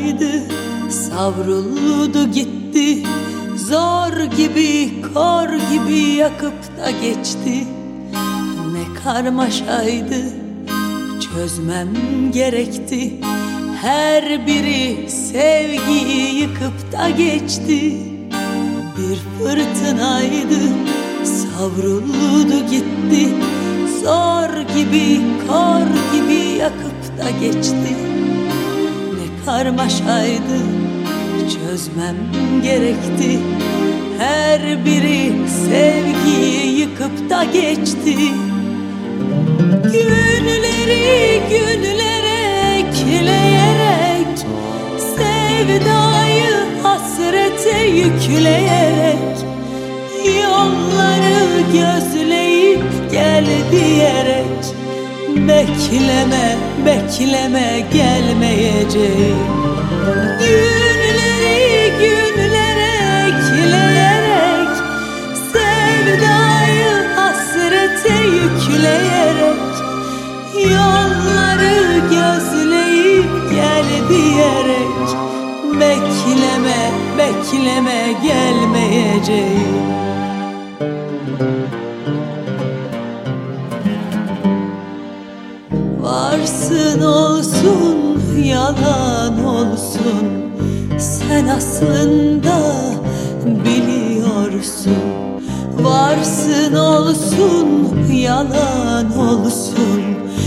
fırtınaydı, savruldu gitti. Zor gibi, kor gibi yakıp da geçti. Ne karmaşaydı, çözmem gerekti. Her biri sevgiyi yıkıp da geçti. Bir fırtınaydı, savruldu gitti. Zor gibi, kor gibi yakıp da geçti. Ne karmaşaydı, çözmem gerekti. Her biri sevgiyi yıkıp da geçti. Günleri günlere ekleyerek, sevdayı hasrete yükleyerek, yolları gözleyip gel diyerek, bekleme, bekleme gelmeyeceğim. Günleri günlere ekleyerek, sevdayı hasrete yükleyerek, yolları gözleyip gel diyerek, bekleme, bekleme gelmeyeceğim. Varsın olsun, yalan olsun, sen aslında biliyorsun. Varsın olsun, yalan olsun,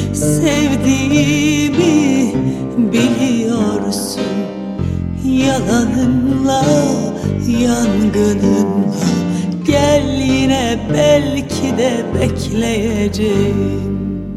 sevdiğimi biliyorsun. Yalanınla, yangınınla, gel yine belki de bekleyeceğim.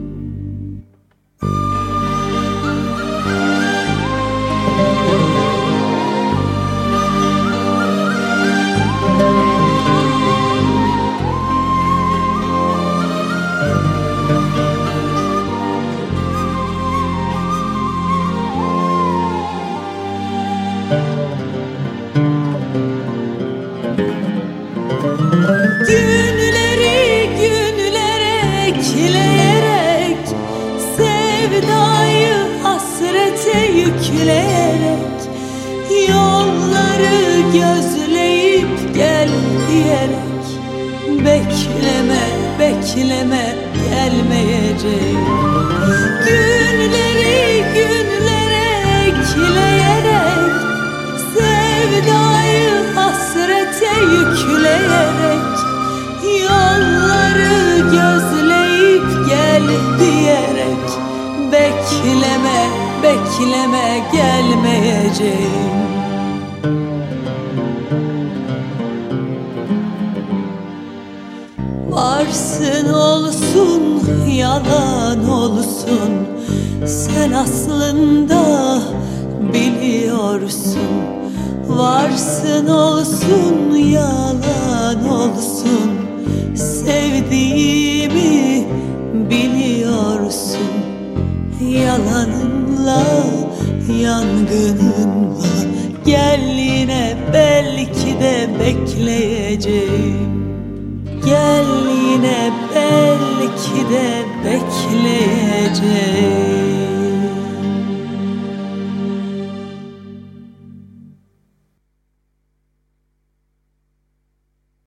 Günleri günlere ekleyerek, sevdayı hasrete yükleyerek, yolları gözleyip gel diyerek, bekleme, bekleme gelmeyeceğim. Günleri günlere ekleyerek, sevdayı hasrete yükleyerek, yolları gözleyip gel diyerek, bekleme, bekleme gelmeyeceğim. Varsın olsun, yalan olsun, sen aslında biliyorsun. Varsın olsun, yalan olsun, sevdiğimi biliyorsun. Yalanınla, yangınınla, gel yine belki de bekleyeceğim. Gel yine belki de bekleyeceğim.